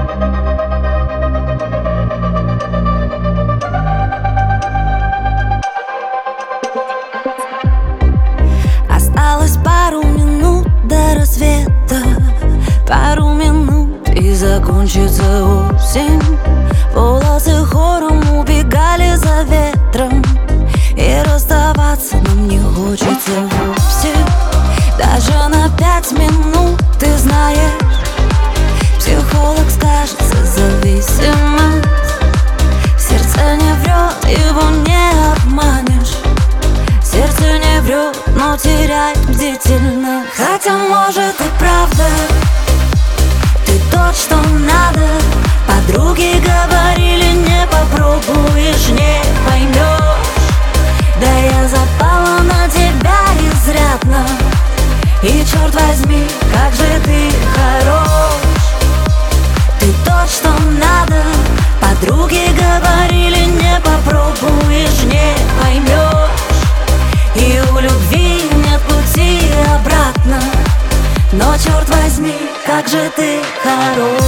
Осталось пару минут до рассвета, пару минут и закончится осень. Волосы хором убегали за ветром, и расставаться нам не хочется вовсе. Даже на 5 минут, ты знаешь, психолог скажет зависимость. Сердце не врет, его не обманешь. Сердце не врет, но теряет бдительность. Хотя может и правда, ты тот, что надо. Подруги говорили, не попробуешь, не поймешь. Да я запала на тебя изрядно, и черт возьми, как же ты хорош. Ты тот, что надо. Подруги говорили, не попробуешь, не поймешь. И у любви нет пути обратно, но черт возьми, как же ты хорош.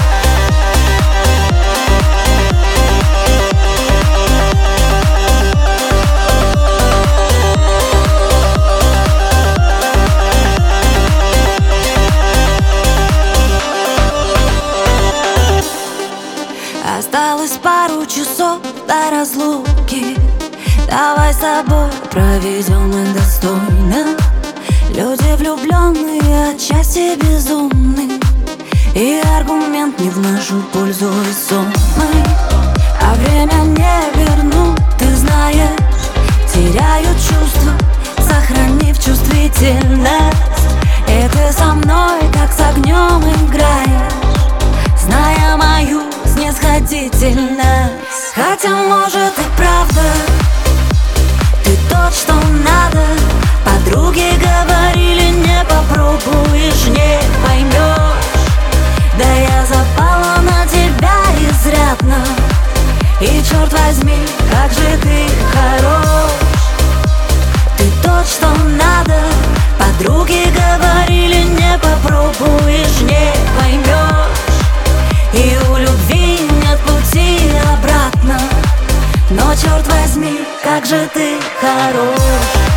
Осталось пару часов до разлуки. Давай с тобой проведем и достойно. Люди влюбленные, отчасти безумны, и аргумент не в нашу пользу весомый. А время не вернуть, ты знаешь. Теряют чувства, сохранив чувствительность. И ты со мной, как с огнем играешь, зная мою снисходительность. Хотя может и правда, ты тот, что надо. Подруги говорили, не попробуешь, не поймешь. Да я запала на тебя изрядно, и черт возьми, как же ты хорош. Ты тот, что надо. Подруги говорили, не попробуешь, не поймешь. И у любви нет пути обратно, но черт возьми, как же ты хорош.